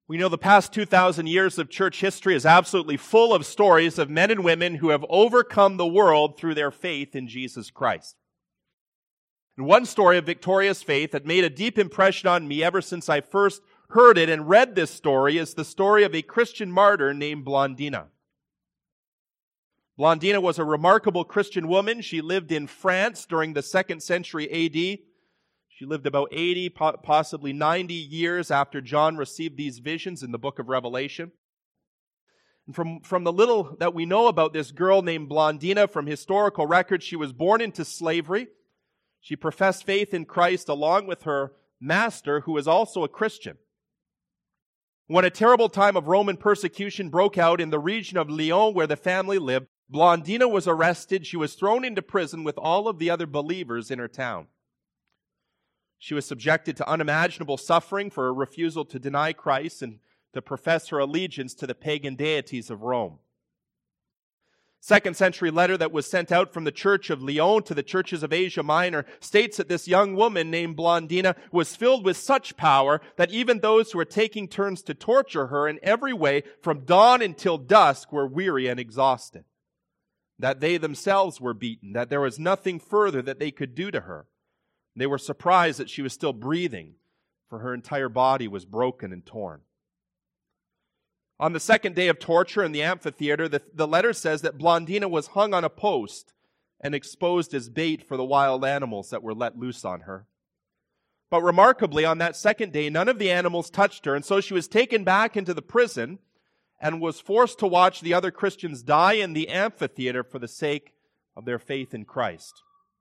We know the past 2,000 years of church history is absolutely full of stories of men and women who have overcome the world through their faith in Jesus Christ. And one story of victorious faith that made a deep impression on me ever since I first heard it and read this story is the story of a Christian martyr named Blandina. Blandina was a remarkable Christian woman. She lived in France during the 2nd century A.D. She lived about 80, possibly 90 years after John received these visions in the book of Revelation. And from the little that we know about this girl named Blandina from historical records, she was born into slavery. She professed faith in Christ along with her master, who was also a Christian. When a terrible time of Roman persecution broke out in the region of Lyon where the family lived, Blandina was arrested. She was thrown into prison with all of the other believers in her town. She was subjected to unimaginable suffering for her refusal to deny Christ and to profess her allegiance to the pagan deities of Rome. 2nd century letter that was sent out from the church of Lyon to the churches of Asia Minor states that this young woman named Blandina was filled with such power that even those who were taking turns to torture her in every way from dawn until dusk were weary and exhausted. That they themselves were beaten, that there was nothing further that they could do to her. They were surprised that she was still breathing, for her entire body was broken and torn. On the 2nd day of torture in the amphitheater, the letter says that Blandina was hung on a post and exposed as bait for the wild animals that were let loose on her. But remarkably, on that 2nd day, none of the animals touched her, and so she was taken back into the prison and was forced to watch the other Christians die in the amphitheater for the sake of their faith in Christ.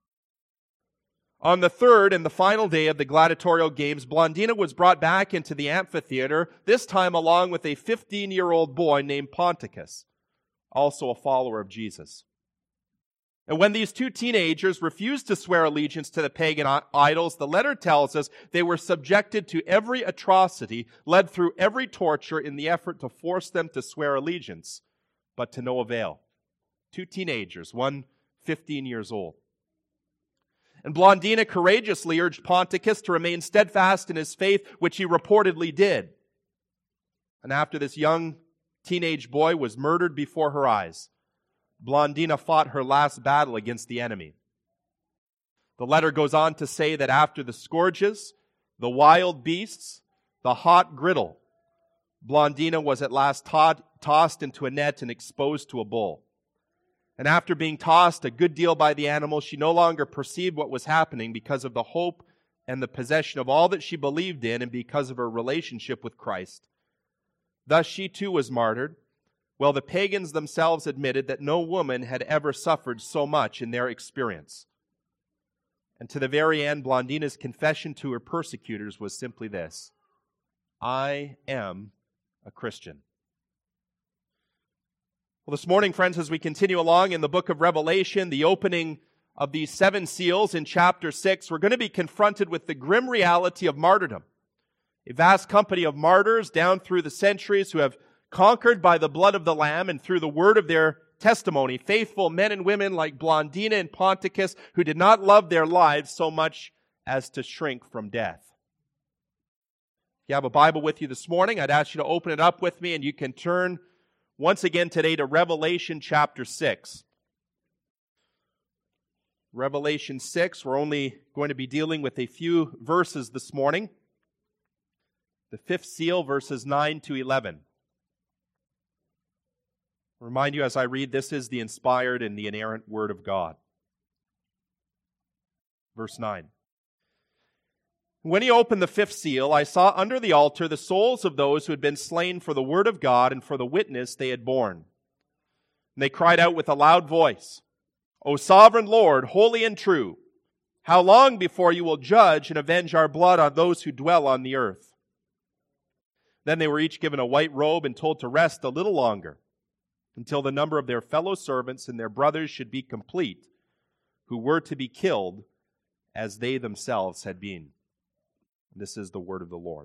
On the 3rd and the final day of the gladiatorial games, Blandina was brought back into the amphitheater, this time along with a 15-year-old boy named Ponticus, also a follower of Jesus. And when these two teenagers refused to swear allegiance to the pagan idols, the letter tells us they were subjected to every atrocity, led through every torture in the effort to force them to swear allegiance, but to no avail. Two teenagers, one 15 years old. And Blandina courageously urged Ponticus to remain steadfast in his faith, which he reportedly did. And after this young teenage boy was murdered before her eyes, Blandina fought her last battle against the enemy. The letter goes on to say that after the scourges, the wild beasts, the hot griddle, Blandina was at last tossed into a net and exposed to a bull. And after being tossed a good deal by the animals, she no longer perceived what was happening because of the hope and the possession of all that she believed in and because of her relationship with Christ. Thus she too was martyred, while the pagans themselves admitted that no woman had ever suffered so much in their experience. And to the very end, Blandina's confession to her persecutors was simply this: I am a Christian. Well, this morning, friends, as we continue along in the book of Revelation, the opening of these 7 seals in chapter 6, we're going to be confronted with the grim reality of martyrdom. A vast company of martyrs down through the centuries who have conquered by the blood of the Lamb and through the word of their testimony, faithful men and women like Blandina and Ponticus who did not love their lives so much as to shrink from death. If you have a Bible with you this morning, I'd ask you to open it up with me, and you can turn once again today to Revelation chapter 6. Revelation 6, we're only going to be dealing with a few verses this morning. The 5th seal, verses 9 to 11. I'll remind you as I read, this is the inspired and the inerrant Word of God. Verse 9. When he opened the 5th seal, I saw under the altar the souls of those who had been slain for the word of God and for the witness they had borne. And they cried out with a loud voice, O sovereign Lord, holy and true, how long before you will judge and avenge our blood on those who dwell on the earth? Then they were each given a white robe and told to rest a little longer, until the number of their fellow servants and their brothers should be complete, who were to be killed as they themselves had been. This is the word of the Lord.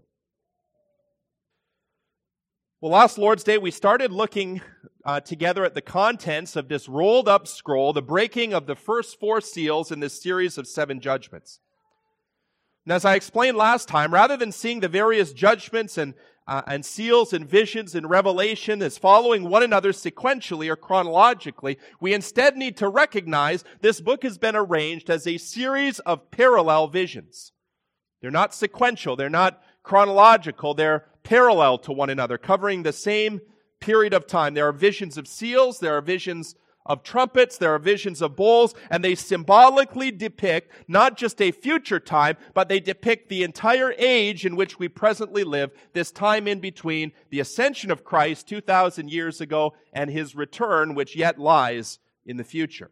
Well, last Lord's Day, we started looking together at the contents of this rolled up scroll, the breaking of the first 4 seals in this series of 7 judgments. And as I explained last time, rather than seeing the various judgments and and seals and visions in Revelation as following one another sequentially or chronologically. We instead need to recognize this book has been arranged as a series of parallel visions. They're not sequential, they're not chronological, they're parallel to one another, covering the same period of time. There are visions of seals, there are visions of trumpets, there are visions of bowls, and they symbolically depict not just a future time, but they depict the entire age in which we presently live, this time in between the ascension of Christ 2,000 years ago and His return, which yet lies in the future.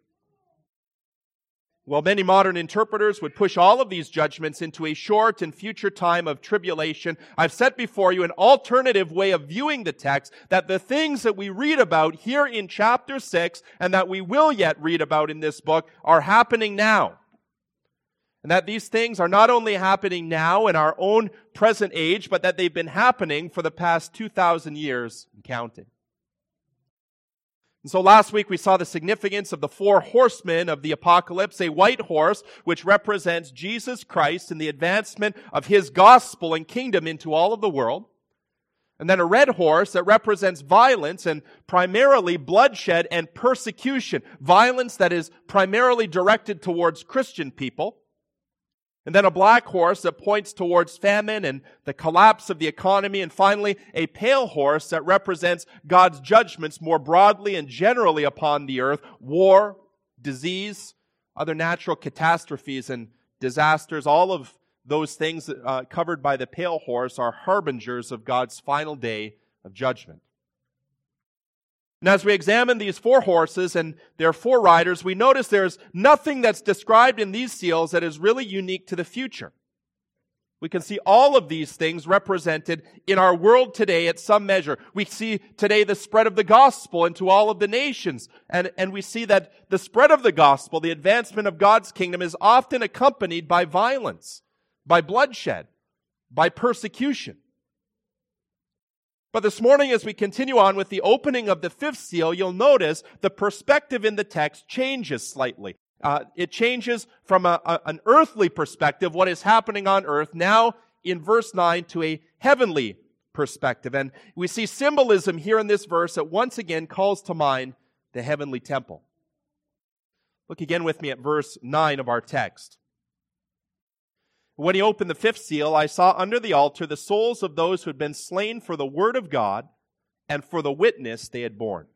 Well, many modern interpreters would push all of these judgments into a short and future time of tribulation. I've set before you an alternative way of viewing the text, that the things that we read about here in chapter 6 and that we will yet read about in this book are happening now. And that these things are not only happening now in our own present age, but that they've been happening for the past 2,000 years and counting. And so last week we saw the significance of the 4 horsemen of the apocalypse, a white horse which represents Jesus Christ and the advancement of His gospel and kingdom into all of the world. And then a red horse that represents violence and primarily bloodshed and persecution. Violence that is primarily directed towards Christian people. And then a black horse that points towards famine and the collapse of the economy. And finally, a pale horse that represents God's judgments more broadly and generally upon the earth. War, disease, other natural catastrophes and disasters. All of those things covered by the pale horse are harbingers of God's final day of judgment. And as we examine these 4 horses and their 4 riders, we notice there's nothing that's described in these seals that is really unique to the future. We can see all of these things represented in our world today at some measure. We see today the spread of the gospel into all of the nations. And we see that the spread of the gospel, the advancement of God's kingdom, is often accompanied by violence, by bloodshed, by persecution. But this morning, as we continue on with the opening of the 5th seal, you'll notice the perspective in the text changes slightly. It changes from an earthly perspective, what is happening on earth, now in verse 9 to a heavenly perspective. And we see symbolism here in this verse that once again calls to mind the heavenly temple. Look again with me at verse 9 of our text. When He opened the 5th seal, I saw under the altar the souls of those who had been slain for the word of God and for the witness they had borne.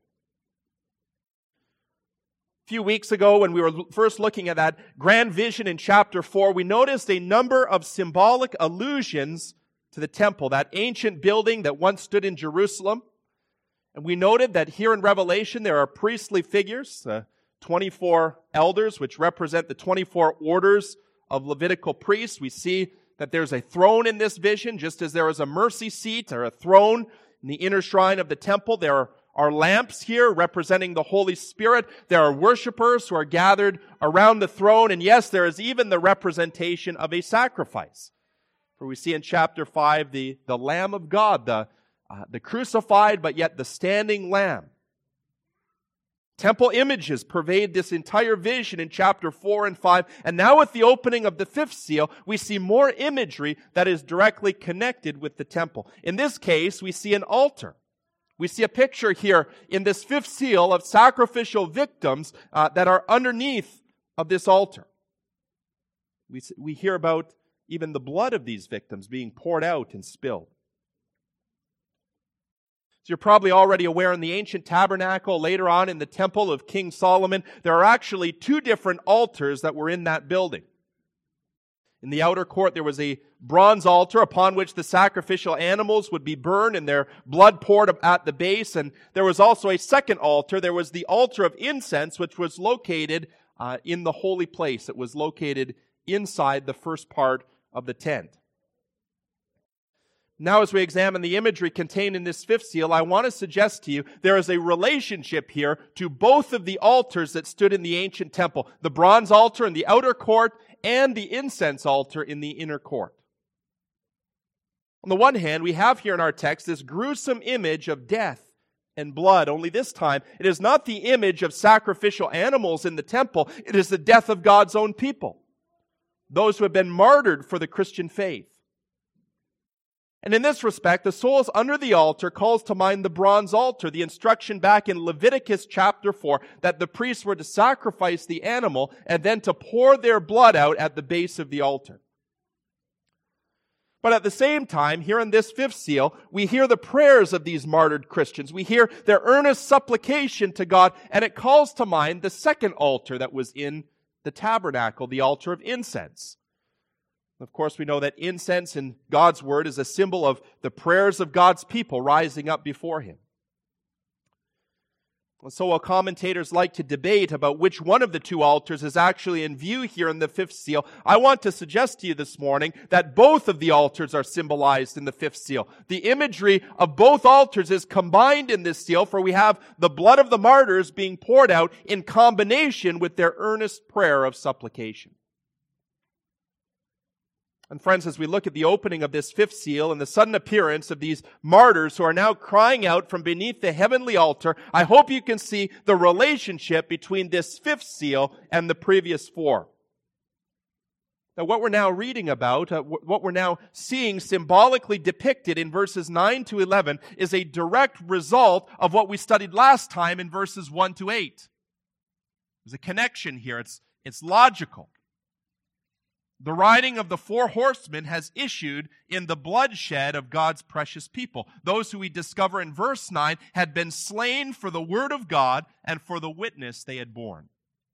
A few weeks ago, when we were first looking at that grand vision in chapter 4, we noticed a number of symbolic allusions to the temple, that ancient building that once stood in Jerusalem. And we noted that here in Revelation there are priestly figures, 24 elders, which represent the 24 orders of Levitical priests. We see that there's a throne in this vision, just as there is a mercy seat or a throne in the inner shrine of the temple. There are lamps here representing the Holy Spirit. There are worshipers who are gathered around the throne. And yes, there is even the representation of a sacrifice. For we see in chapter 5 the Lamb of God, the crucified but yet the standing Lamb. Temple images pervade this entire vision in chapter 4 and 5. And now with the opening of the 5th seal, we see more imagery that is directly connected with the temple. In this case, we see an altar. We see a picture here in this 5th seal of sacrificial victims that are underneath of this altar. We hear about even the blood of these victims being poured out and spilled. So you're probably already aware in the ancient tabernacle, later on in the temple of King Solomon, there are actually 2 different altars that were in that building. In the outer court, there was a bronze altar upon which the sacrificial animals would be burned and their blood poured at the base. And there was also a second altar. There was the altar of incense, which was located in the holy place. It was located inside the first part of the tent. Now, as we examine the imagery contained in this 5th seal, I want to suggest to you there is a relationship here to both of the altars that stood in the ancient temple. The bronze altar in the outer court and the incense altar in the inner court. On the one hand, we have here in our text this gruesome image of death and blood. Only this time, it is not the image of sacrificial animals in the temple. It is the death of God's own people. Those who have been martyred for the Christian faith. And in this respect, the souls under the altar calls to mind the bronze altar, the instruction back in Leviticus chapter 4 that the priests were to sacrifice the animal and then to pour their blood out at the base of the altar. But at the same time, here in this fifth seal, we hear the prayers of these martyred Christians. We hear their earnest supplication to God, and it calls to mind the second altar that was in the tabernacle, the altar of incense. Of course, we know that incense in God's Word is a symbol of the prayers of God's people rising up before Him. And so while commentators like to debate about which one of the two altars is actually in view here in the fifth seal, I want to suggest to you this morning that both of the altars are symbolized in the fifth seal. The imagery of both altars is combined in this seal, for we have the blood of the martyrs being poured out in combination with their earnest prayer of supplication. And friends, as we look at the opening of this fifth seal and the sudden appearance of these martyrs who are now crying out from beneath the heavenly altar, I hope you can see the relationship between this fifth seal and the previous four. Now, what we're now reading about, what we're now seeing symbolically depicted in verses 9 to 11 is a direct result of what we studied last time in verses 1 to 8. There's a connection here. It's logical. The riding of the four horsemen has issued in the bloodshed of God's precious people. Those who we discover in verse 9 had been slain for the word of God and for the witness they had borne.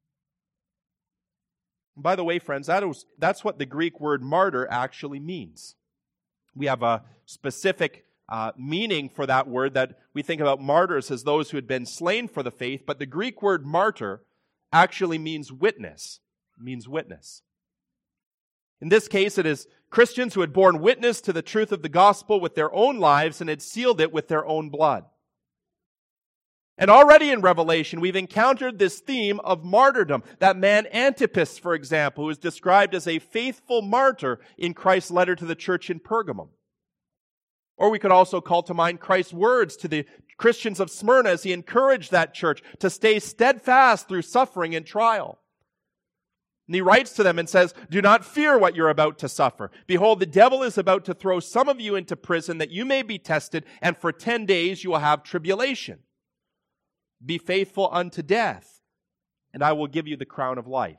And by the way, friends, that's what the Greek word martyr actually means. We have a specific meaning for that word that we think about martyrs as those who had been slain for the faith, but the Greek word martyr actually means witness. It means witness. In this case, it is Christians who had borne witness to the truth of the gospel with their own lives and had sealed it with their own blood. And already in Revelation, we've encountered this theme of martyrdom. That man Antipas, for example, who is described as a faithful martyr in Christ's letter to the church in Pergamum. Or we could also call to mind Christ's words to the Christians of Smyrna as he encouraged that church to stay steadfast through suffering and trial. And he writes to them and says, "Do not fear what you're about to suffer. Behold, the devil is about to throw some of you into prison that you may be tested, and for 10 days you will have tribulation. Be faithful unto death, and I will give you the crown of life."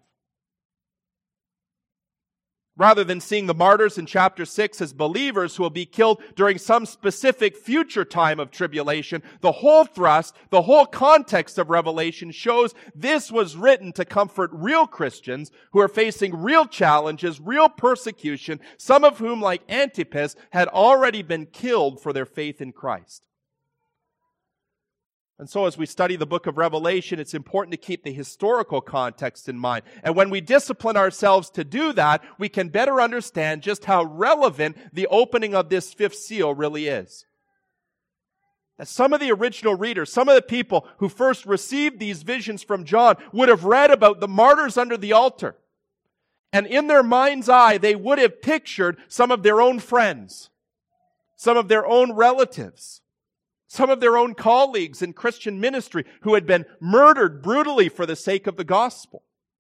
Rather than seeing the martyrs in chapter 6 as believers who will be killed during some specific future time of tribulation, the whole thrust, the whole context of Revelation shows this was written to comfort real Christians who are facing real challenges, real persecution, some of whom, like Antipas, had already been killed for their faith in Christ. And so as we study the book of Revelation, it's important to keep the historical context in mind. And when we discipline ourselves to do that, we can better understand just how relevant the opening of this fifth seal really is. As some of the original readers, some of the people who first received these visions from John would have read about the martyrs under the altar. And in their mind's eye, they would have pictured some of their own friends, some of their own relatives, some of their own colleagues in Christian ministry who had been murdered brutally for the sake of the gospel.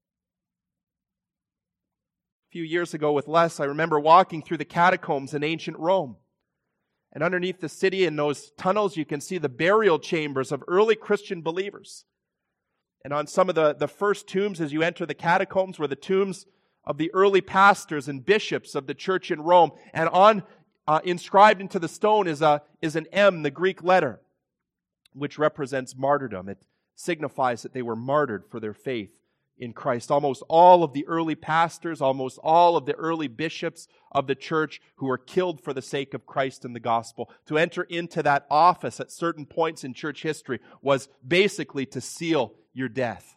A few years ago with Les, I remember walking through the catacombs in ancient Rome. And underneath the city in those tunnels, you can see the burial chambers of early Christian believers. And on some of the first tombs as you enter the catacombs were the tombs of the early pastors and bishops of the church in Rome. And inscribed into the stone is an M, the Greek letter, which represents martyrdom. It signifies that they were martyred for their faith in Christ. Almost all of the early pastors, almost all of the early bishops of the church who were killed for the sake of Christ and the gospel. To enter into that office at certain points in church history was basically to seal your death.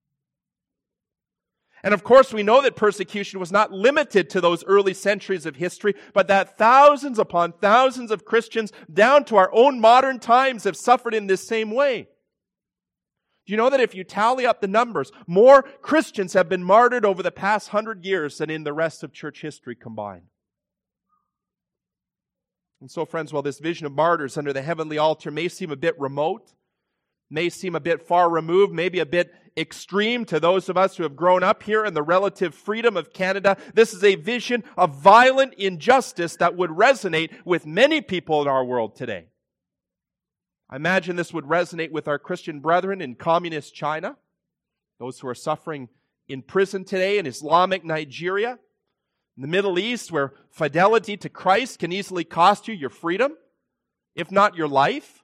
And of course, we know that persecution was not limited to those early centuries of history, but that thousands upon thousands of Christians down to our own modern times have suffered in this same way. Do you know that if you tally up the numbers, more Christians have been martyred over the past 100 years than in the rest of church history combined? And so, friends, while this vision of martyrs under the heavenly altar may seem a bit remote, may seem a bit far removed, maybe a bit extreme to those of us who have grown up here in the relative freedom of Canada. This is a vision of violent injustice that would resonate with many people in our world today. I imagine this would resonate with our Christian brethren in communist China, those who are suffering in prison today in Islamic Nigeria, in the Middle East, where fidelity to Christ can easily cost you your freedom, if not your life.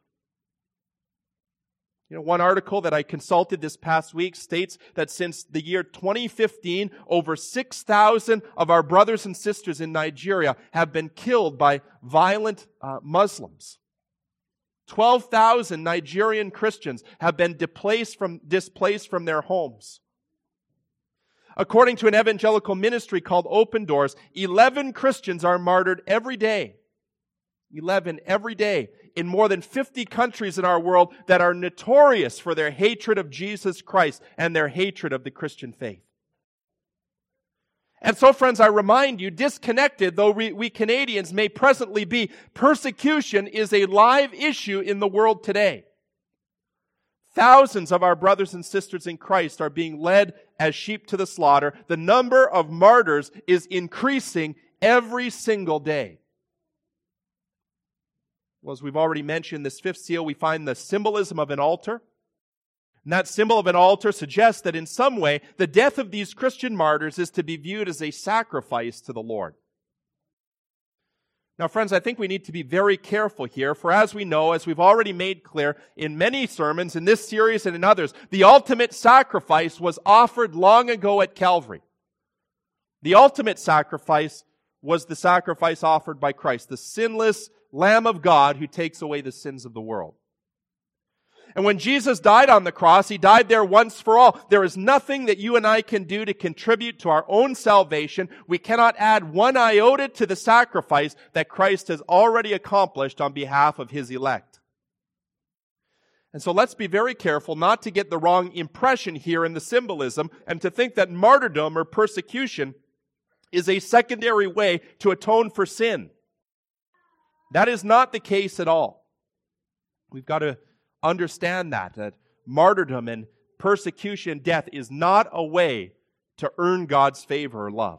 One article that I consulted this past week states that since the year 2015, over 6,000 of our brothers and sisters in Nigeria have been killed by violent Muslims. 12,000 Nigerian Christians have been displaced from their homes. According to an evangelical ministry called Open Doors, 11 Christians are martyred every day. 11 every day in more than 50 countries in our world that are notorious for their hatred of Jesus Christ and their hatred of the Christian faith. And so, friends, I remind you, disconnected though we Canadians may presently be, persecution is a live issue in the world today. Thousands of our brothers and sisters in Christ are being led as sheep to the slaughter. The number of martyrs is increasing every single day. Well, as we've already mentioned, this fifth seal, we find the symbolism of an altar. And that symbol of an altar suggests that in some way, the death of these Christian martyrs is to be viewed as a sacrifice to the Lord. Now, friends, I think we need to be very careful here, for as we know, as we've already made clear in many sermons, in this series and in others, the ultimate sacrifice was offered long ago at Calvary. The ultimate sacrifice was the sacrifice offered by Christ, the sinless Lamb of God who takes away the sins of the world. And when Jesus died on the cross, He died there once for all. There is nothing that you and I can do to contribute to our own salvation. We cannot add one iota to the sacrifice that Christ has already accomplished on behalf of His elect. And so let's be very careful not to get the wrong impression here in the symbolism and to think that martyrdom or persecution is a secondary way to atone for sin. That is not the case at all. We've got to understand that martyrdom and persecution, death is not a way to earn God's favor or love.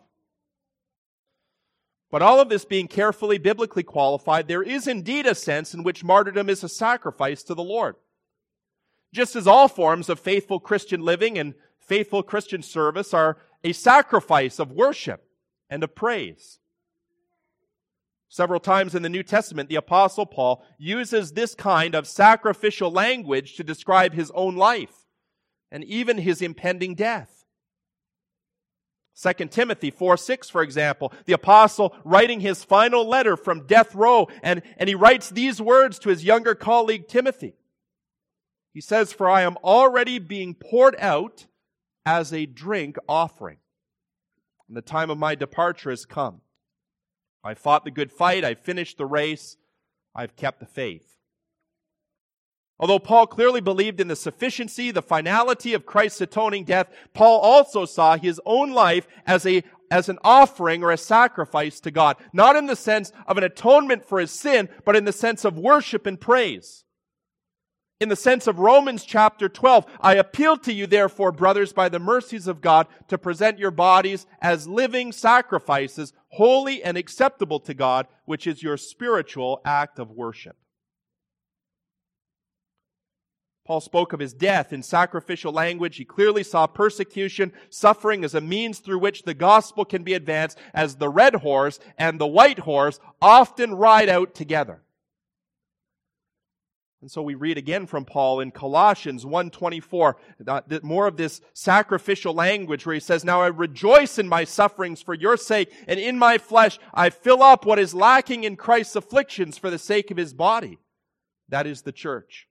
But all of this being carefully biblically qualified, there is indeed a sense in which martyrdom is a sacrifice to the Lord. Just as all forms of faithful Christian living and faithful Christian service are a sacrifice of worship and of praise. Several times in the New Testament, the Apostle Paul uses this kind of sacrificial language to describe his own life and even his impending death. 2 Timothy 4:6, for example, the apostle writing his final letter from death row, and he writes these words to his younger colleague Timothy. He says, "For I am already being poured out as a drink offering, and the time of my departure has come. I fought the good fight, I finished the race, I've kept the faith." Although Paul clearly believed in the sufficiency, the finality of Christ's atoning death, Paul also saw his own life as an offering or a sacrifice to God. Not in the sense of an atonement for his sin, but in the sense of worship and praise. In the sense of Romans chapter 12, "I appeal to you, therefore, brothers, by the mercies of God, to present your bodies as living sacrifices, holy and acceptable to God, which is your spiritual act of worship." Paul spoke of his death in sacrificial language. He clearly saw persecution, suffering as a means through which the gospel can be advanced, as the red horse and the white horse often ride out together. And so we read again from Paul in Colossians 1:24, more of this sacrificial language where he says, "Now I rejoice in my sufferings for your sake, and in my flesh I fill up what is lacking in Christ's afflictions for the sake of His body." That is the church.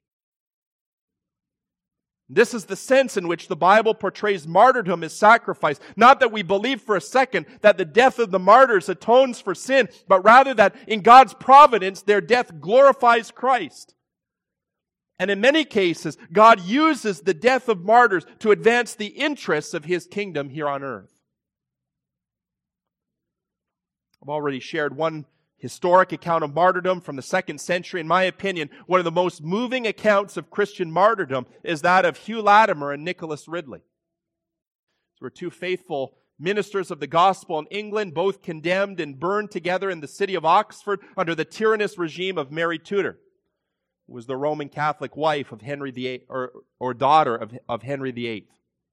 This is the sense in which the Bible portrays martyrdom as sacrifice. Not that we believe for a second that the death of the martyrs atones for sin, but rather that in God's providence their death glorifies Christ. And in many cases, God uses the death of martyrs to advance the interests of His kingdom here on earth. I've already shared one historic account of martyrdom from the 2nd century. In my opinion, one of the most moving accounts of Christian martyrdom is that of Hugh Latimer and Nicholas Ridley. These were two faithful ministers of the gospel in England, both condemned and burned together in the city of Oxford under the tyrannous regime of Mary Tudor, who was the Roman Catholic wife of Henry VIII, or daughter of Henry VIII.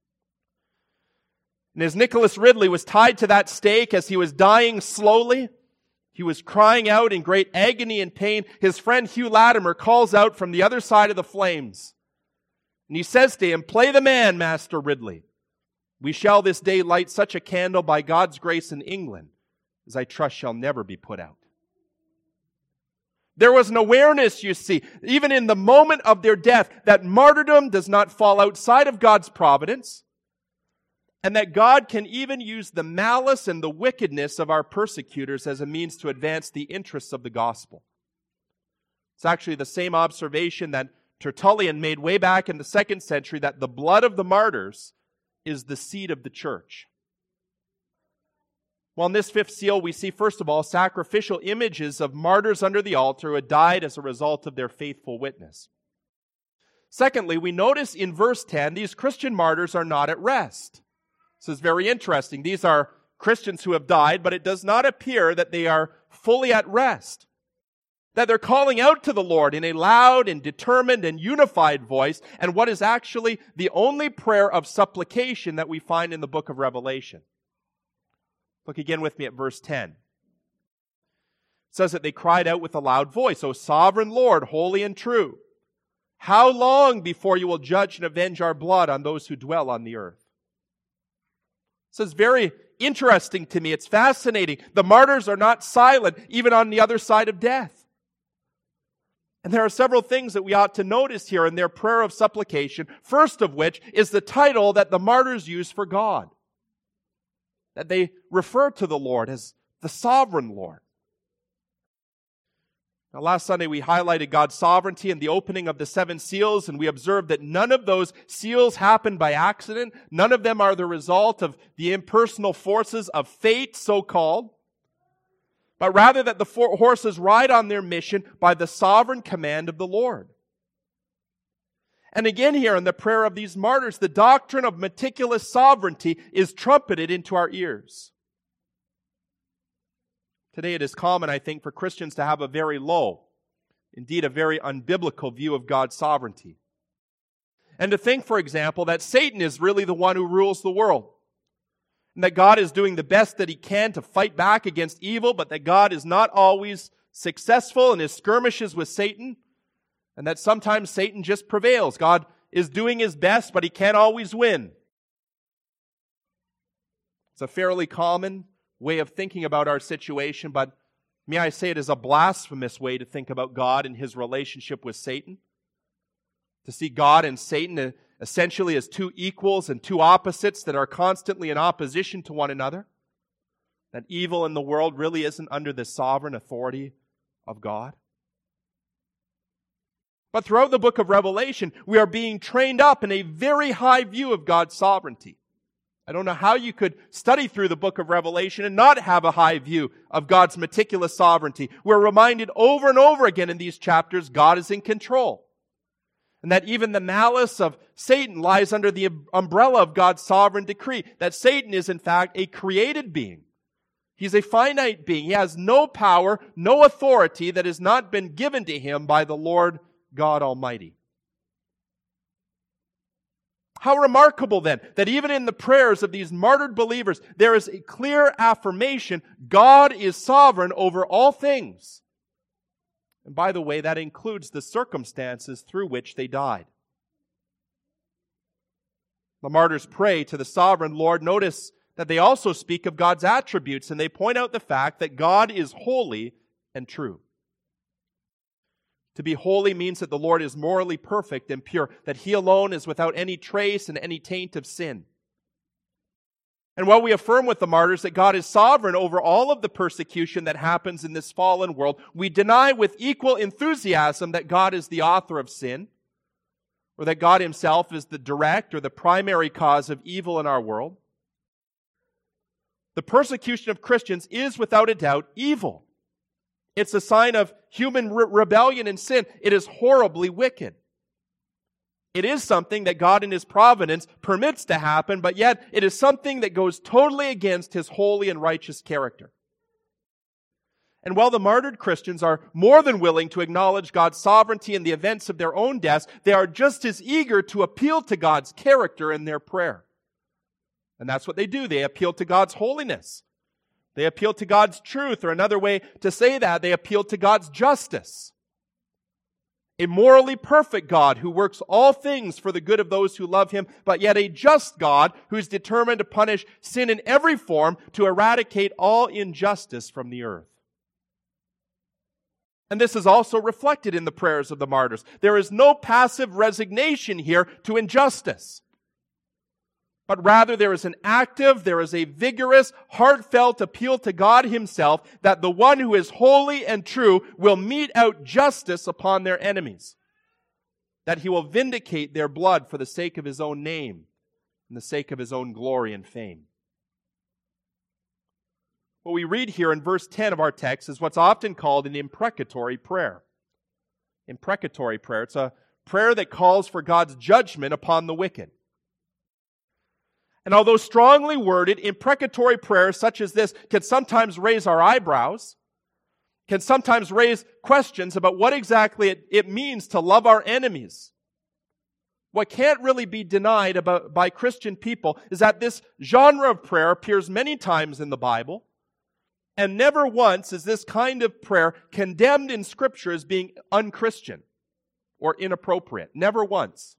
And as Nicholas Ridley was tied to that stake, as he was dying slowly, he was crying out in great agony and pain, his friend Hugh Latimer calls out from the other side of the flames. And he says to him, "Play the man, Master Ridley. We shall this day light such a candle by God's grace in England as I trust shall never be put out." There was an awareness, you see, even in the moment of their death, that martyrdom does not fall outside of God's providence, and that God can even use the malice and the wickedness of our persecutors as a means to advance the interests of the gospel. It's actually the same observation that Tertullian made way back in the 2nd century, that the blood of the martyrs is the seed of the church. Well, in this 5th seal, we see, first of all, sacrificial images of martyrs under the altar who had died as a result of their faithful witness. Secondly, we notice in verse 10, these Christian martyrs are not at rest. This is very interesting. These are Christians who have died, but it does not appear that they are fully at rest. That they're calling out to the Lord in a loud and determined and unified voice, and what is actually the only prayer of supplication that we find in the book of Revelation. Look again with me at verse 10. It says that they cried out with a loud voice, "O sovereign Lord, holy and true, how long before you will judge and avenge our blood on those who dwell on the earth?" This is very interesting to me. It's fascinating. The martyrs are not silent, even on the other side of death. And there are several things that we ought to notice here in their prayer of supplication, first of which is the title that the martyrs use for God. That they refer to the Lord as the sovereign Lord. Now, last Sunday we highlighted God's sovereignty in the opening of the 7 seals, and we observed that none of those seals happened by accident. None of them are the result of the impersonal forces of fate, so-called, but rather that the 4 horses ride on their mission by the sovereign command of the Lord. And again here in the prayer of these martyrs, the doctrine of meticulous sovereignty is trumpeted into our ears. Today it is common, I think, for Christians to have a very low, indeed a very unbiblical view of God's sovereignty. And to think, for example, that Satan is really the one who rules the world. And that God is doing the best that He can to fight back against evil, but that God is not always successful in His skirmishes with Satan, and that sometimes Satan just prevails. God is doing His best, but He can't always win. It's a fairly common way of thinking about our situation, but may I say it is a blasphemous way to think about God and His relationship with Satan. To see God and Satan essentially as two equals and two opposites that are constantly in opposition to one another. That evil in the world really isn't under the sovereign authority of God. But throughout the book of Revelation, we are being trained up in a very high view of God's sovereignty. I don't know how you could study through the book of Revelation and not have a high view of God's meticulous sovereignty. We're reminded over and over again in these chapters, God is in control. And that even the malice of Satan lies under the umbrella of God's sovereign decree. That Satan is in fact a created being. He's a finite being. He has no power, no authority that has not been given to him by the Lord God Almighty. How remarkable then that even in the prayers of these martyred believers, there is a clear affirmation God is sovereign over all things. And by the way, that includes the circumstances through which they died. The martyrs pray to the sovereign Lord. Notice that they also speak of God's attributes, and they point out the fact that God is holy and true. To be holy means that the Lord is morally perfect and pure, that He alone is without any trace and any taint of sin. And while we affirm with the martyrs that God is sovereign over all of the persecution that happens in this fallen world, we deny with equal enthusiasm that God is the author of sin, or that God Himself is the direct or the primary cause of evil in our world. The persecution of Christians is without a doubt evil. It's a sign of human rebellion and sin. It is horribly wicked. It is something that God in His providence permits to happen, but yet it is something that goes totally against His holy and righteous character. And while the martyred Christians are more than willing to acknowledge God's sovereignty in the events of their own deaths, they are just as eager to appeal to God's character in their prayer. And that's what they do. They appeal to God's holiness. They appeal to God's truth, or another way to say that, they appeal to God's justice. A morally perfect God who works all things for the good of those who love Him, but yet a just God who is determined to punish sin in every form to eradicate all injustice from the earth. And this is also reflected in the prayers of the martyrs. There is no passive resignation here to injustice. But rather there is an active, there is a vigorous, heartfelt appeal to God Himself that the one who is holy and true will mete out justice upon their enemies. That He will vindicate their blood for the sake of His own name and the sake of His own glory and fame. What we read here in verse 10 of our text is what's often called an imprecatory prayer. Imprecatory prayer. It's a prayer that calls for God's judgment upon the wicked. And although strongly worded, imprecatory prayers such as this can sometimes raise our eyebrows, can sometimes raise questions about what exactly it means to love our enemies. What can't really be denied by Christian people is that this genre of prayer appears many times in the Bible, and never once is this kind of prayer condemned in Scripture as being unchristian or inappropriate. Never once.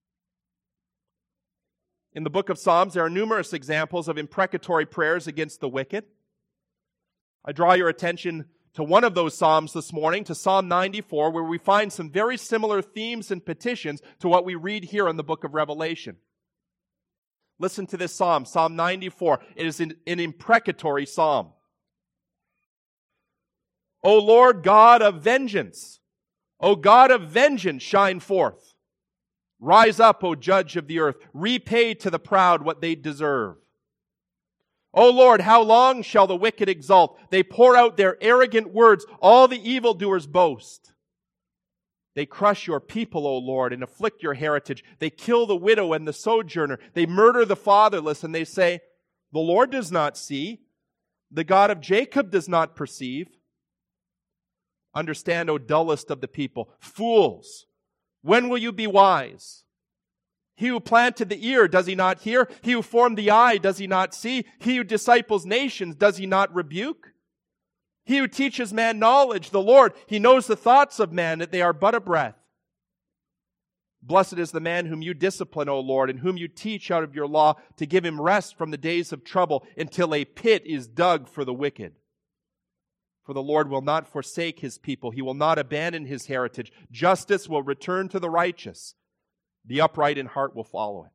In the book of Psalms, there are numerous examples of imprecatory prayers against the wicked. I draw your attention to one of those Psalms this morning, to Psalm 94, where we find some very similar themes and petitions to what we read here in the book of Revelation. Listen to this Psalm, Psalm 94. It is an imprecatory Psalm. O Lord God of vengeance, O God of vengeance, shine forth. Rise up, O Judge of the earth. Repay to the proud what they deserve. O Lord, how long shall the wicked exult? They pour out their arrogant words. All the evildoers boast. They crush your people, O Lord, and afflict your heritage. They kill the widow and the sojourner. They murder the fatherless, and they say, the Lord does not see. The God of Jacob does not perceive. Understand, O dullest of the people. Fools! When will you be wise? He who planted the ear, does he not hear? He who formed the eye, does he not see? He who disciples nations, does he not rebuke? He who teaches man knowledge, the Lord, He knows the thoughts of man, that they are but a breath. Blessed is the man whom you discipline, O Lord, and whom you teach out of your law to give him rest from the days of trouble until a pit is dug for the wicked. For the Lord will not forsake His people. He will not abandon His heritage. Justice will return to the righteous. The upright in heart will follow it.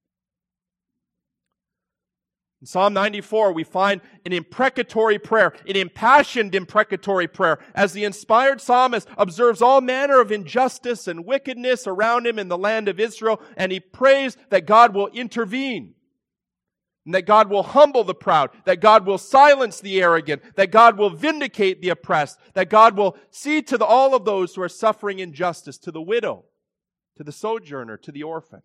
In Psalm 94, we find an imprecatory prayer, an impassioned imprecatory prayer, as the inspired psalmist observes all manner of injustice and wickedness around him in the land of Israel, and he prays that God will intervene. And that God will humble the proud, that God will silence the arrogant, that God will vindicate the oppressed, that God will see to all of those who are suffering injustice, to the widow, to the sojourner, to the orphan.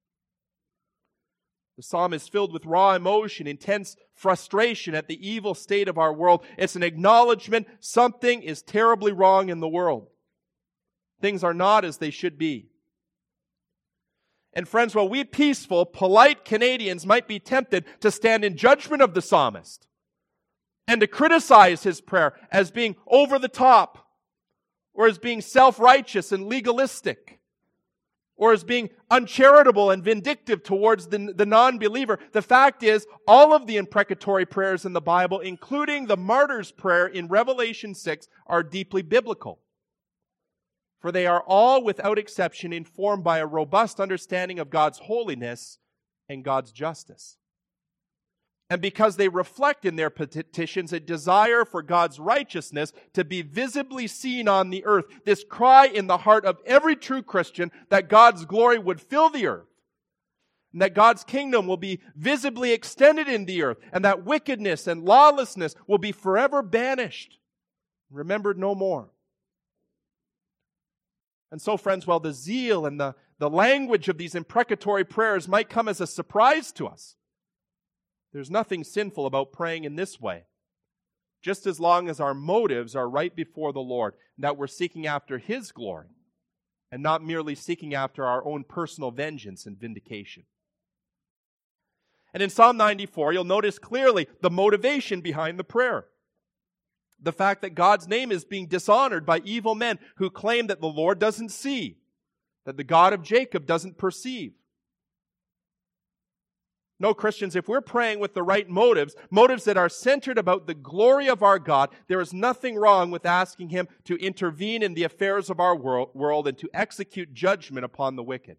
The psalm is filled with raw emotion, intense frustration at the evil state of our world. It's an acknowledgement something is terribly wrong in the world. Things are not as they should be. And friends, while we peaceful, polite Canadians might be tempted to stand in judgment of the psalmist and to criticize his prayer as being over the top, or as being self-righteous and legalistic, or as being uncharitable and vindictive towards the non-believer, the fact is, all of the imprecatory prayers in the Bible, including the martyr's prayer in Revelation 6, are deeply biblical. For they are all, without exception, informed by a robust understanding of God's holiness and God's justice. And because they reflect in their petitions a desire for God's righteousness to be visibly seen on the earth, this cry in the heart of every true Christian that God's glory would fill the earth, and that God's kingdom will be visibly extended in the earth, and that wickedness and lawlessness will be forever banished, remembered no more. And so, friends, while the zeal and the language of these imprecatory prayers might come as a surprise to us, there's nothing sinful about praying in this way, just as long as our motives are right before the Lord, that we're seeking after His glory and not merely seeking after our own personal vengeance and vindication. And in Psalm 94, you'll notice clearly the motivation behind the prayer. The fact that God's name is being dishonored by evil men who claim that the Lord doesn't see, that the God of Jacob doesn't perceive. No, Christians, if we're praying with the right motives that are centered about the glory of our God, there is nothing wrong with asking Him to intervene in the affairs of our world and to execute judgment upon the wicked.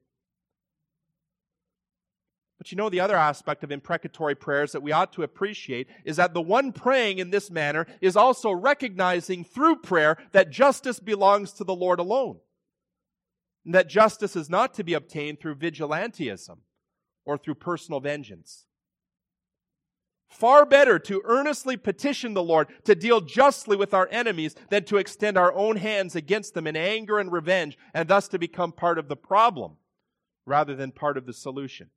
But you know, the other aspect of imprecatory prayers that we ought to appreciate is that the one praying in this manner is also recognizing through prayer that justice belongs to the Lord alone. And that justice is not to be obtained through vigilantism or through personal vengeance. Far better to earnestly petition the Lord to deal justly with our enemies than to extend our own hands against them in anger and revenge, and thus to become part of the problem rather than part of the solution.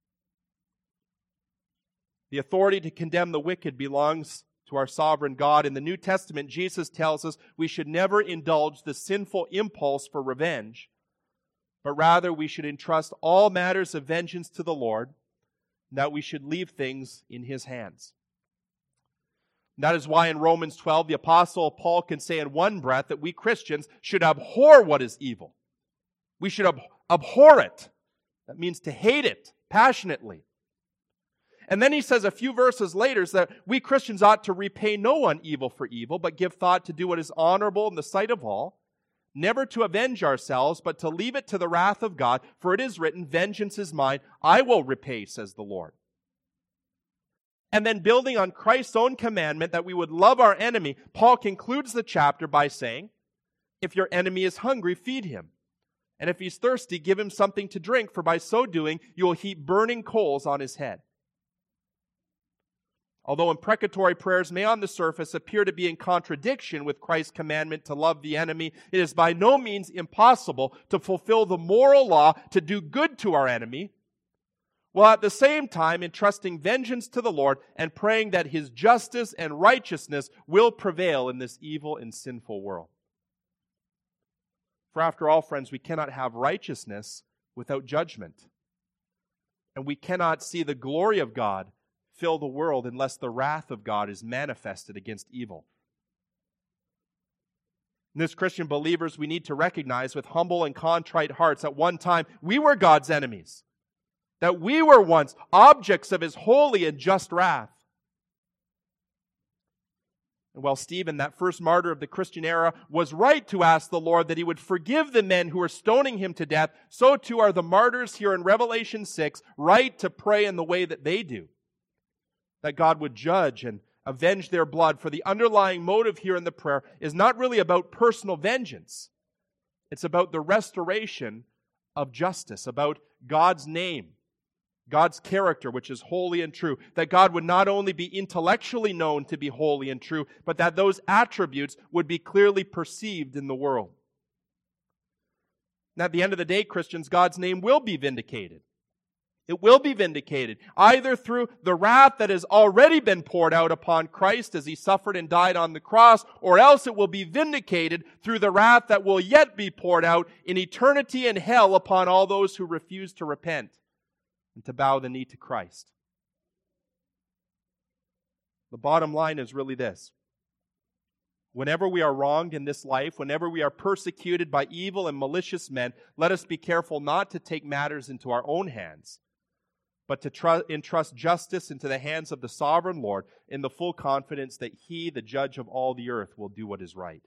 The authority to condemn the wicked belongs to our sovereign God. In the New Testament, Jesus tells us we should never indulge the sinful impulse for revenge, but rather we should entrust all matters of vengeance to the Lord, and that we should leave things in His hands. And that is why in Romans 12, the Apostle Paul can say in one breath that we Christians should abhor what is evil. We should abhor it. That means to hate it passionately. And then he says a few verses later that we Christians ought to repay no one evil for evil, but give thought to do what is honorable in the sight of all, never to avenge ourselves, but to leave it to the wrath of God, for it is written, vengeance is mine, I will repay, says the Lord. And then building on Christ's own commandment that we would love our enemy, Paul concludes the chapter by saying, if your enemy is hungry, feed him. And if he's thirsty, give him something to drink, for by so doing, you will heap burning coals on his head. Although imprecatory prayers may on the surface appear to be in contradiction with Christ's commandment to love the enemy, it is by no means impossible to fulfill the moral law to do good to our enemy, while at the same time entrusting vengeance to the Lord and praying that His justice and righteousness will prevail in this evil and sinful world. For after all, friends, we cannot have righteousness without judgment. And we cannot see the glory of God fill the world unless the wrath of God is manifested against evil. And as Christian believers, we need to recognize with humble and contrite hearts at one time we were God's enemies, that we were once objects of His holy and just wrath. And while Stephen, that first martyr of the Christian era, was right to ask the Lord that He would forgive the men who were stoning him to death, so too are the martyrs here in Revelation 6 right to pray in the way that they do, that God would judge and avenge their blood. For the underlying motive here in the prayer is not really about personal vengeance. It's about the restoration of justice, about God's name, God's character, which is holy and true. That God would not only be intellectually known to be holy and true, but that those attributes would be clearly perceived in the world. And at the end of the day, Christians, God's name will be vindicated. It will be vindicated, either through the wrath that has already been poured out upon Christ as He suffered and died on the cross, or else it will be vindicated through the wrath that will yet be poured out in eternity in hell upon all those who refuse to repent and to bow the knee to Christ. The bottom line is really this. Whenever we are wronged in this life, whenever we are persecuted by evil and malicious men, let us be careful not to take matters into our own hands, but to entrust justice into the hands of the sovereign Lord in the full confidence that He, the judge of all the earth, will do what is right.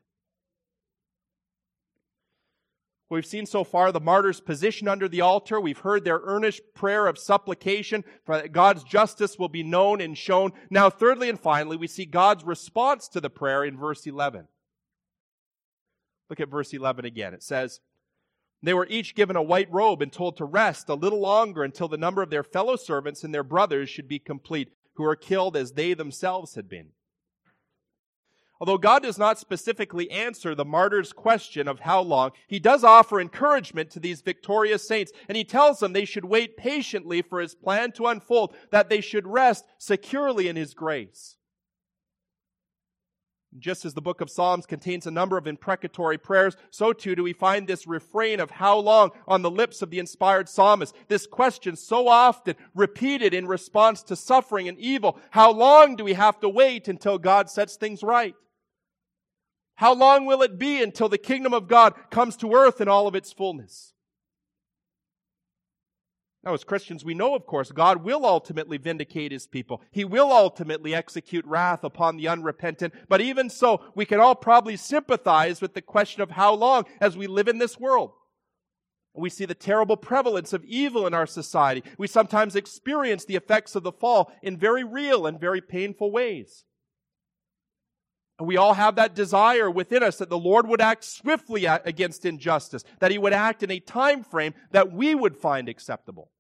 We've seen so far the martyrs' position under the altar. We've heard their earnest prayer of supplication for that God's justice will be known and shown. Now, thirdly and finally, we see God's response to the prayer in verse 11. Look at verse 11 again. It says, they were each given a white robe and told to rest a little longer until the number of their fellow servants and their brothers should be complete, who were killed as they themselves had been. Although God does not specifically answer the martyr's question of how long, He does offer encouragement to these victorious saints, and He tells them they should wait patiently for His plan to unfold, that they should rest securely in His grace. Just as the book of Psalms contains a number of imprecatory prayers, so too do we find this refrain of how long on the lips of the inspired psalmist. This question so often repeated in response to suffering and evil. How long do we have to wait until God sets things right? How long will it be until the kingdom of God comes to earth in all of its fullness? Now, as Christians, we know, of course, God will ultimately vindicate His people. He will ultimately execute wrath upon the unrepentant. But even so, we can all probably sympathize with the question of how long as we live in this world. We see the terrible prevalence of evil in our society. We sometimes experience the effects of the fall in very real and very painful ways. And we all have that desire within us that the Lord would act swiftly against injustice, that He would act in a time frame that we would find acceptable.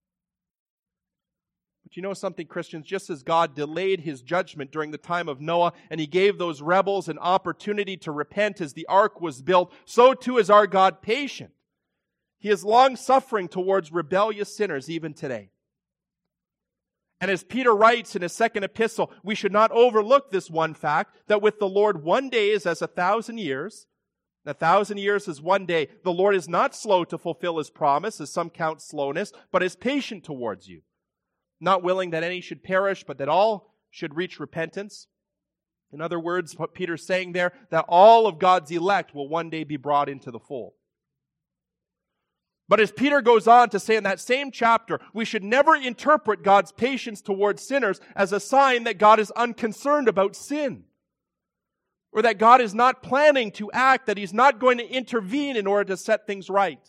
But you know something, Christians? Just as God delayed His judgment during the time of Noah, and He gave those rebels an opportunity to repent as the ark was built, so too is our God patient. He is long-suffering towards rebellious sinners even today. And as Peter writes in his second epistle, we should not overlook this one fact, that with the Lord 1 day is as 1,000 years. 1,000 years is 1 day. The Lord is not slow to fulfill His promise, as some count slowness, but is patient towards you, not willing that any should perish, but that all should reach repentance. In other words, what Peter's saying there, that all of God's elect will one day be brought into the fold. But as Peter goes on to say in that same chapter, we should never interpret God's patience towards sinners as a sign that God is unconcerned about sin, or that God is not planning to act, that He's not going to intervene in order to set things right.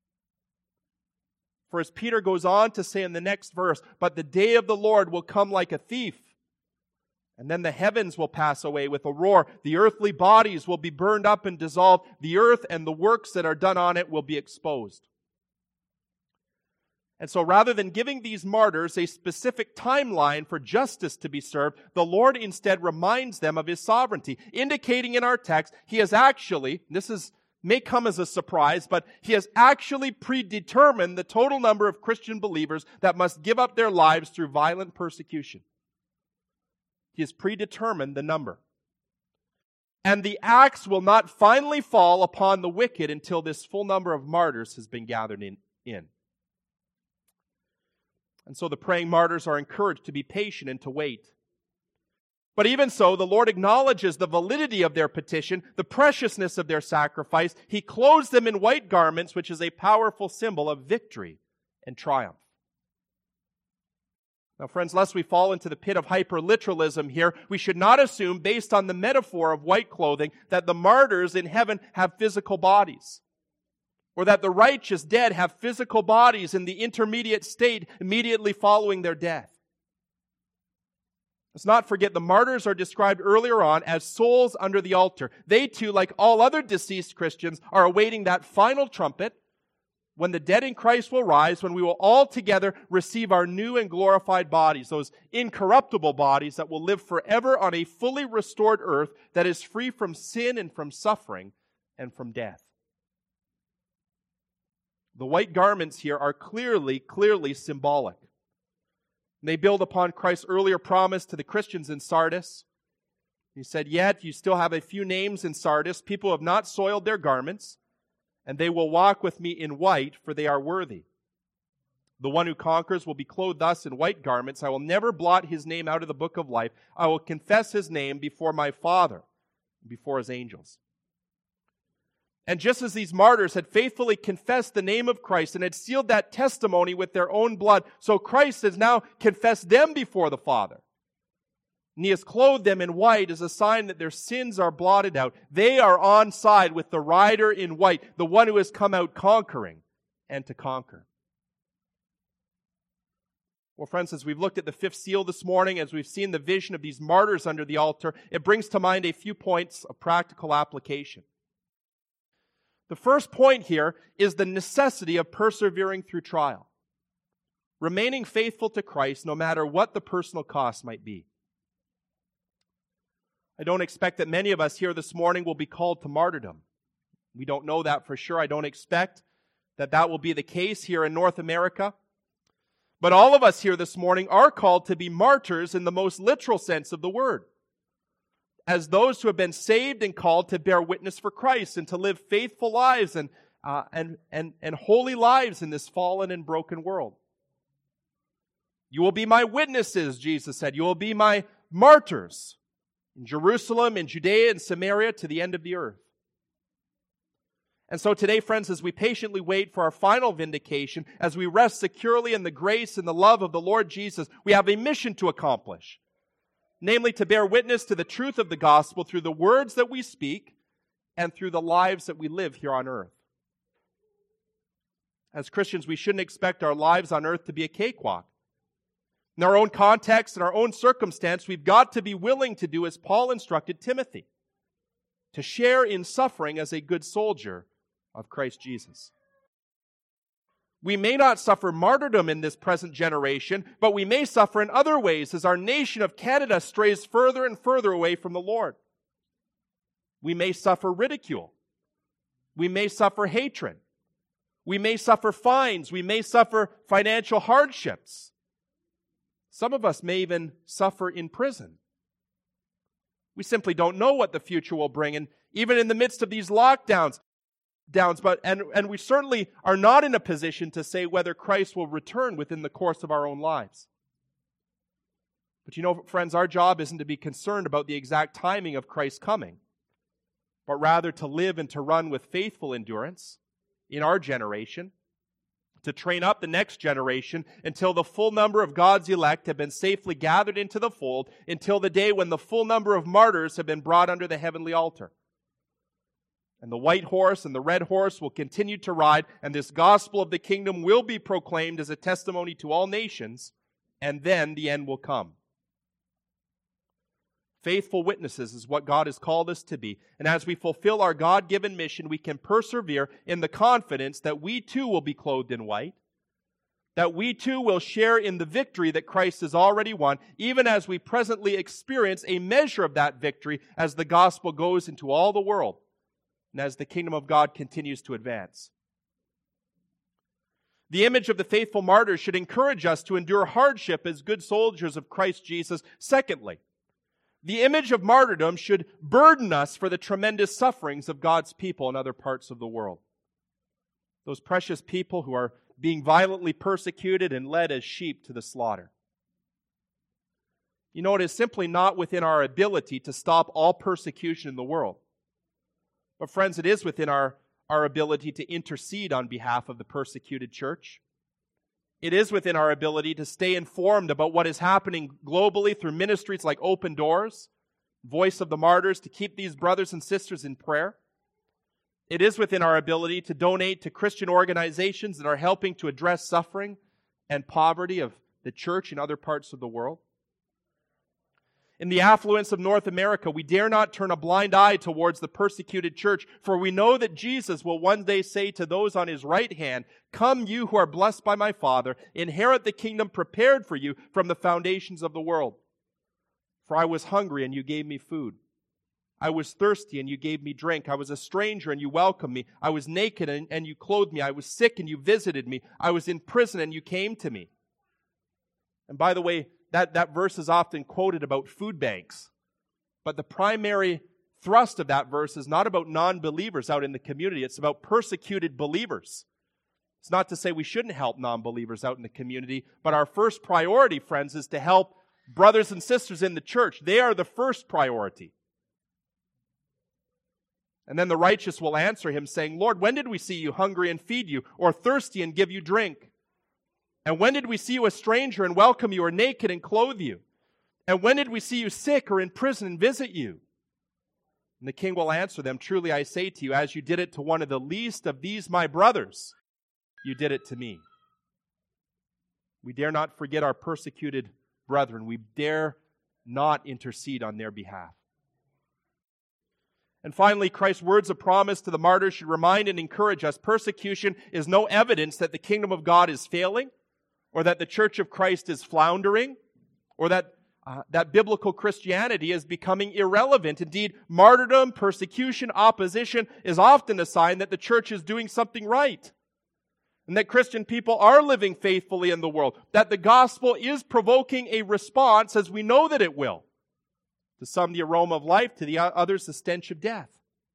For as Peter goes on to say in the next verse, but the day of the Lord will come like a thief, and then the heavens will pass away with a roar. The earthly bodies will be burned up and dissolved. The earth and the works that are done on it will be exposed. And so rather than giving these martyrs a specific timeline for justice to be served, the Lord instead reminds them of His sovereignty, indicating in our text He has actually, may come as a surprise, but He has actually predetermined the total number of Christian believers that must give up their lives through violent persecution. He has predetermined the number. And the axe will not finally fall upon the wicked until this full number of martyrs has been gathered in. And so the praying martyrs are encouraged to be patient and to wait. But even so, the Lord acknowledges the validity of their petition, the preciousness of their sacrifice. He clothes them in white garments, which is a powerful symbol of victory and triumph. Now, friends, lest we fall into the pit of hyperliteralism here, we should not assume, based on the metaphor of white clothing, that the martyrs in heaven have physical bodies, or that the righteous dead have physical bodies in the intermediate state immediately following their death. Let's not forget the martyrs are described earlier on as souls under the altar. They too, like all other deceased Christians, are awaiting that final trumpet when the dead in Christ will rise, when we will all together receive our new and glorified bodies, those incorruptible bodies that will live forever on a fully restored earth that is free from sin and from suffering and from death. The white garments here are clearly symbolic. They build upon Christ's earlier promise to the Christians in Sardis. He said, yet you still have a few names in Sardis, people who have not soiled their garments, and they will walk with me in white, for they are worthy. The one who conquers will be clothed thus in white garments. I will never blot his name out of the book of life. I will confess his name before my Father, before His angels. And just as these martyrs had faithfully confessed the name of Christ and had sealed that testimony with their own blood, so Christ has now confessed them before the Father. And He has clothed them in white as a sign that their sins are blotted out. They are on side with the rider in white, the one who has come out conquering and to conquer. Well, friends, as we've looked at the fifth seal this morning, as we've seen the vision of these martyrs under the altar, it brings to mind a few points of practical application. The first point here is the necessity of persevering through trial, remaining faithful to Christ no matter what the personal cost might be. I don't expect that many of us here this morning will be called to martyrdom. We don't know that for sure. I don't expect that that will be the case here in North America. But all of us here this morning are called to be martyrs in the most literal sense of the word, as those who have been saved and called to bear witness for Christ and to live faithful lives and holy lives in this fallen and broken world. You will be my witnesses, Jesus said. You will be my martyrs in Jerusalem, in Judea, and Samaria, to the end of the earth. And so today, friends, as we patiently wait for our final vindication, as we rest securely in the grace and the love of the Lord Jesus, we have a mission to accomplish. Namely, to bear witness to the truth of the gospel through the words that we speak and through the lives that we live here on earth. As Christians, we shouldn't expect our lives on earth to be a cakewalk. In our own context and our own circumstance, we've got to be willing to do as Paul instructed Timothy, to share in suffering as a good soldier of Christ Jesus. We may not suffer martyrdom in this present generation, but we may suffer in other ways as our nation of Canada strays further and further away from the Lord. We may suffer ridicule. We may suffer hatred. We may suffer fines. We may suffer financial hardships. Some of us may even suffer in prison. We simply don't know what the future will bring. And even in the midst of these lockdowns, and we certainly are not in a position to say whether Christ will return within the course of our own lives. But you know, friends, our job isn't to be concerned about the exact timing of Christ's coming, but rather to live and to run with faithful endurance in our generation, to train up the next generation until the full number of God's elect have been safely gathered into the fold, until the day when the full number of martyrs have been brought under the heavenly altar. And the white horse and the red horse will continue to ride, and this gospel of the kingdom will be proclaimed as a testimony to all nations, and then the end will come. Faithful witnesses is what God has called us to be. And as we fulfill our God-given mission, we can persevere in the confidence that we too will be clothed in white, that we too will share in the victory that Christ has already won, even as we presently experience a measure of that victory as the gospel goes into all the world and as the kingdom of God continues to advance. The image of the faithful martyrs should encourage us to endure hardship as good soldiers of Christ Jesus. Secondly, the image of martyrdom should burden us for the tremendous sufferings of God's people in other parts of the world. Those precious people who are being violently persecuted and led as sheep to the slaughter. You know, it is simply not within our ability to stop all persecution in the world. But friends, it is within our ability to intercede on behalf of the persecuted church. It is within our ability to stay informed about what is happening globally through ministries like Open Doors, Voice of the Martyrs, to keep these brothers and sisters in prayer. It is within our ability to donate to Christian organizations that are helping to address suffering and poverty of the church in other parts of the world. In the affluence of North America, we dare not turn a blind eye towards the persecuted church, for we know that Jesus will one day say to those on his right hand, "Come, you who are blessed by my Father, inherit the kingdom prepared for you from the foundations of the world. For I was hungry, and you gave me food. I was thirsty, and you gave me drink. I was a stranger, and you welcomed me. I was naked, and you clothed me. I was sick, and you visited me. I was in prison, and you came to me." And by the way, that verse is often quoted about food banks. But the primary thrust of that verse is not about non-believers out in the community. It's about persecuted believers. It's not to say we shouldn't help non-believers out in the community, but our first priority, friends, is to help brothers and sisters in the church. They are the first priority. And then the righteous will answer him saying, "Lord, when did we see you hungry and feed you, or thirsty and give you drink? And when did we see you a stranger and welcome you, or naked and clothe you? And when did we see you sick or in prison and visit you?" And the king will answer them, "Truly I say to you, as you did it to one of the least of these my brothers, you did it to me." We dare not forget our persecuted brethren. We dare not intercede on their behalf. And finally, Christ's words of promise to the martyrs should remind and encourage us. Persecution is no evidence that the kingdom of God is failing, or that the church of Christ is floundering, or that that biblical Christianity is becoming irrelevant. Indeed, martyrdom, persecution, opposition is often a sign that the church is doing something right. And that Christian people are living faithfully in the world. That the gospel is provoking a response, as we know that it will. To some, the aroma of life. To the others, the stench of death.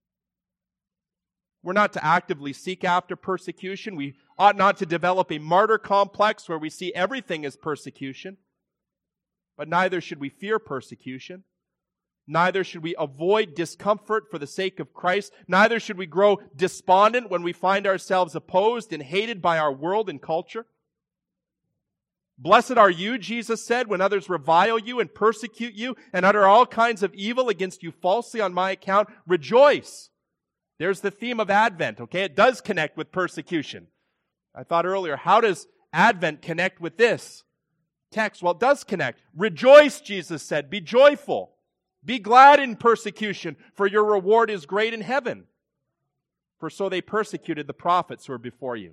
We're not to actively seek after persecution. We ought not to develop a martyr complex where we see everything as persecution. But neither should we fear persecution. Neither should we avoid discomfort for the sake of Christ. Neither should we grow despondent when we find ourselves opposed and hated by our world and culture. Blessed are you, Jesus said, when others revile you and persecute you and utter all kinds of evil against you falsely on my account. Rejoice. There's the theme of Advent, okay? It does connect with persecution. I thought earlier, how does Advent connect with this text? Well, it does connect. Rejoice, Jesus said. Be joyful. Be glad in persecution, for your reward is great in heaven. For so they persecuted the prophets who were before you.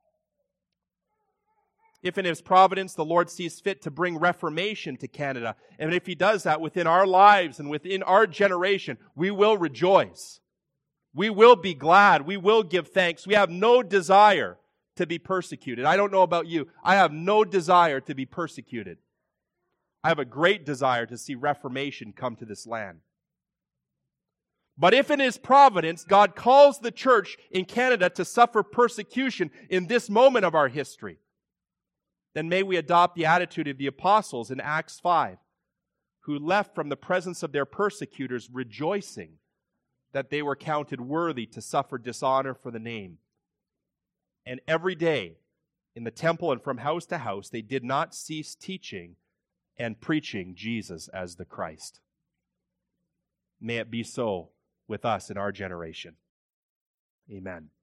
If in His providence the Lord sees fit to bring reformation to Canada, and if He does that within our lives and within our generation, we will rejoice. We will be glad. We will give thanks. We have no desire to be persecuted. I don't know about you. I have no desire to be persecuted. I have a great desire to see reformation come to this land. But if in His providence God calls the church in Canada to suffer persecution in this moment of our history, then may we adopt the attitude of the apostles in Acts 5, who left from the presence of their persecutors rejoicing that they were counted worthy to suffer dishonor for the name. And every day in the temple and from house to house, they did not cease teaching and preaching Jesus as the Christ. May it be so with us in our generation. Amen.